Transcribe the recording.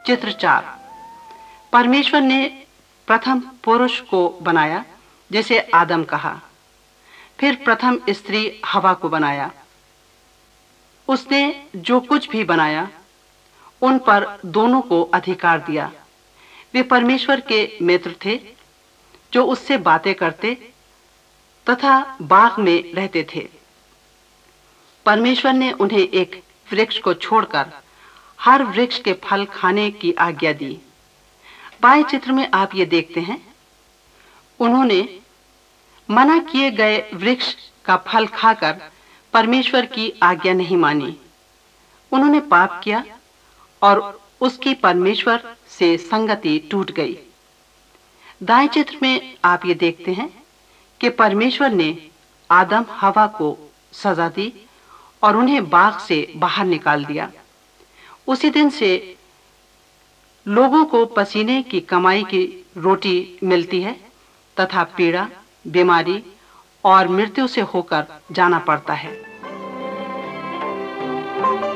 चित्र 4। परमेश्वर ने प्रथम पुरुष को बनाया जैसे आदम कहा, फिर प्रथम स्त्री हवा को बनाया। उसने जो कुछ भी बनाया उन पर दोनों को अधिकार दिया। वे परमेश्वर के मित्र थे जो उससे बातें करते तथा बाग में रहते थे। परमेश्वर ने उन्हें एक वृक्ष को छोड़कर हर वृक्ष के फल खाने की आज्ञा दी। बाएं चित्र में आप ये देखते हैं, उन्होंने मना किए गए वृक्ष का फल खाकर परमेश्वर की आज्ञा नहीं मानी। उन्होंने पाप किया और उसकी परमेश्वर से संगति टूट गई। दाएं चित्र में आप ये देखते हैं कि परमेश्वर ने आदम हवा को सजा दी और उन्हें बाग से बाहर निकाल दिया। उसी दिन से लोगों को पसीने की कमाई की रोटी मिलती है तथा पीड़ा, बीमारी और मृत्यु से होकर जाना पड़ता है।